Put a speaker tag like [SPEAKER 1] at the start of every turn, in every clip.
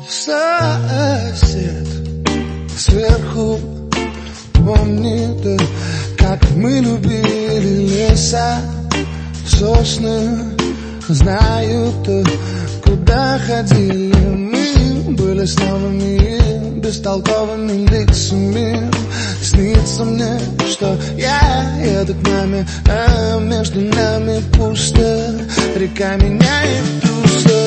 [SPEAKER 1] Сосед сверху помнит, как мы любили леса, сосны знают, куда ходили мы. Были с новыми бестолковыми лицами. Снится мне, что я еду к маме, а между нами пусто, река меняет русло.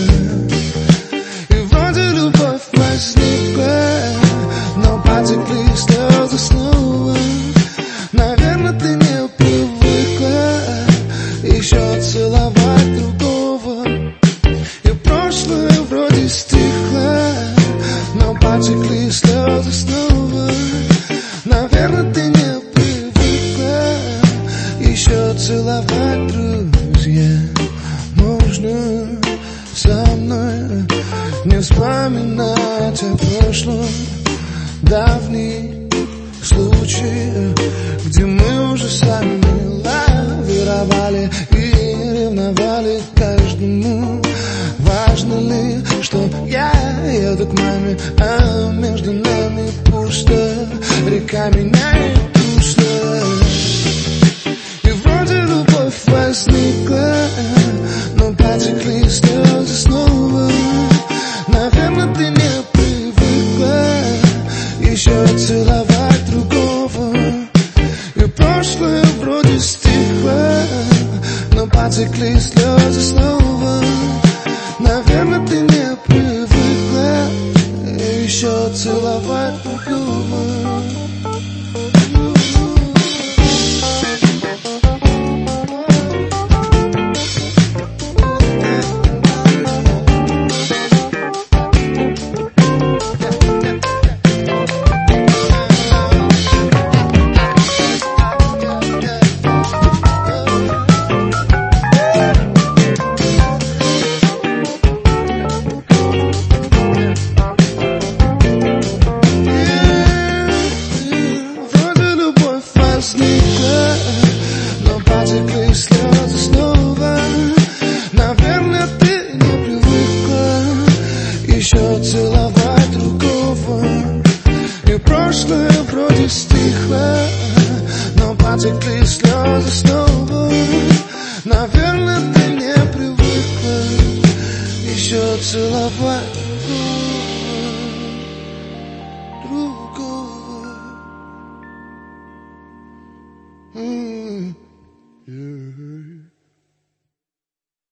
[SPEAKER 1] И вроде любовь возникла, но потекли слезы снова. Наверное, ты не привыкла еще целовать другого. И прошлое вроде стихло, но потекли слезы снова. Наверное, ты не привыкла еще целовать, друзья. Можно со мной не вспоминать о прошлом, давний случай, где мы уже сами лавировали и ревновали каждому. Важно ли, что я еду к маме, а между нами пусто, река меняет русло. И вроде любовь возникла, но потекли слезы снова. Наверное, ты не привыкла еще целовать другого. И прошлое вроде стихло, но потекли слезы снова. Наверное, ты не привыкла еще целовать другого. Но потекли слезы снова. Наверное, ты не привыкла еще целовать другого. И прошлое вроде стихло, но потекли слезы снова.